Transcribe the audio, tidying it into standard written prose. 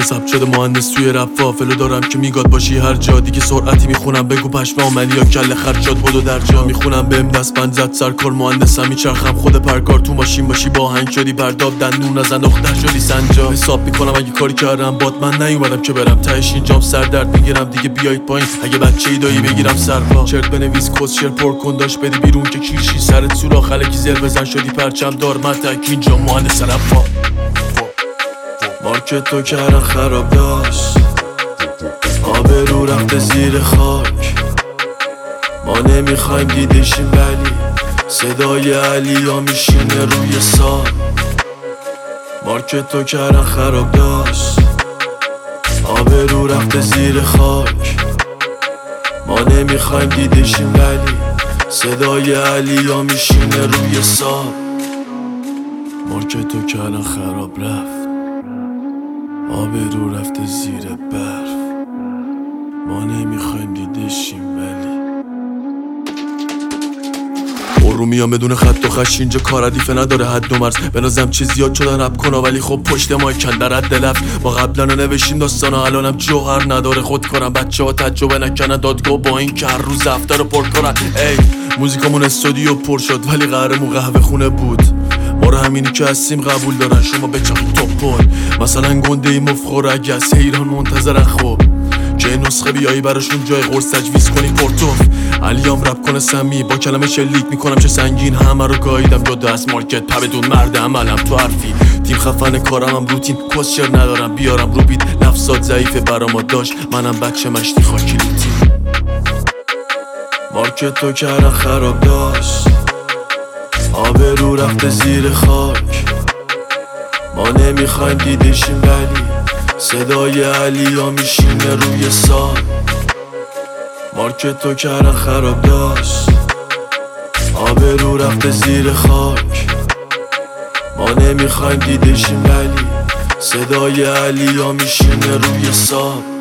ثبت شده مهندس توی رپ فافلو دارم که میگاد باشی هر جا دیگه سرعتی میخونم بگو پشمام منی یا کل خرجات بدو در جا میخونم بهم دستبند زد سرکار مهندسم میچرخم خود پرکار تو ماشین باشی با آهنگ شدی پرداب دندون نزن دختر شدی سنجا حساب میکنم اگه کاری کردم باد من نیومدم که برم تهش اینجام سر درد میگیرم دیگه بیایید پایین اگه بچه‌ای دایی بگیرم سرپا چرت بنویس کسشر پر کن داش بدی بیرون که کیشی سرت سوراخ الکی زل بزن شدی پرچم دار متک اینجا مهندس رپا مارکت تو کردن خراب داشت آبرو رفته زیر خاک ما نمیخوایم دیدشیم ولی صدای علیا میشینه روی سال مارکت تو کردن خراب داشت آبرو رفته زیر خاک ما نمیخوایم دیدشیم ولی صدای علیا میشینه روی سال مارکت تو کردن خراب رفت آبرو رفته زیر برف ما نمیخوایم دیدشیم ولی ارومیا بدون خط و خش اینجا کار ردیفه نداره حد و مرز به نظرم چه زیاد شدن رپ کنا ولی خب پشت مایکن در حد لفظ ما قبلا رو نوشیم داستانا الانم جوهر نداره خود کنم بچه ها تجربه نکنن دادگاه با این که هر روز هفته رو پر کنن ای موزیکامون استودیو پر شد ولی قهرمون قهوه خونه بود ما رو همینی که هستیم قبول دارن شما بچخید توپل مثلا گنده ای مفخور اگه از ایران منتظرن خوب که نسخه بیایی براشون جای قرص تجویز کنی پورتوف علیام رپ کنه سمی با کلمه شلیک میکنم چه سنگین همه رو گاییدم جدا از مارکت پبدون مرد عملم تو حرفی تیم خفن کارمم روتین کسشر ندارم بیارم رو بیت نفسات ضعیفه برام داشت منم بچه مشتی خاکی لیتی مارکت تو کردن خراب داشت آبرو رفته زیر خاک ما نمیخوایم دیدشیم ولی صدای علیا میشینه روی سال مارکت تو کردن خراب داشت آبرو رفته زیر خاک ما نمیخوایم دیدشیم ولی صدای علیا میشینه روی سال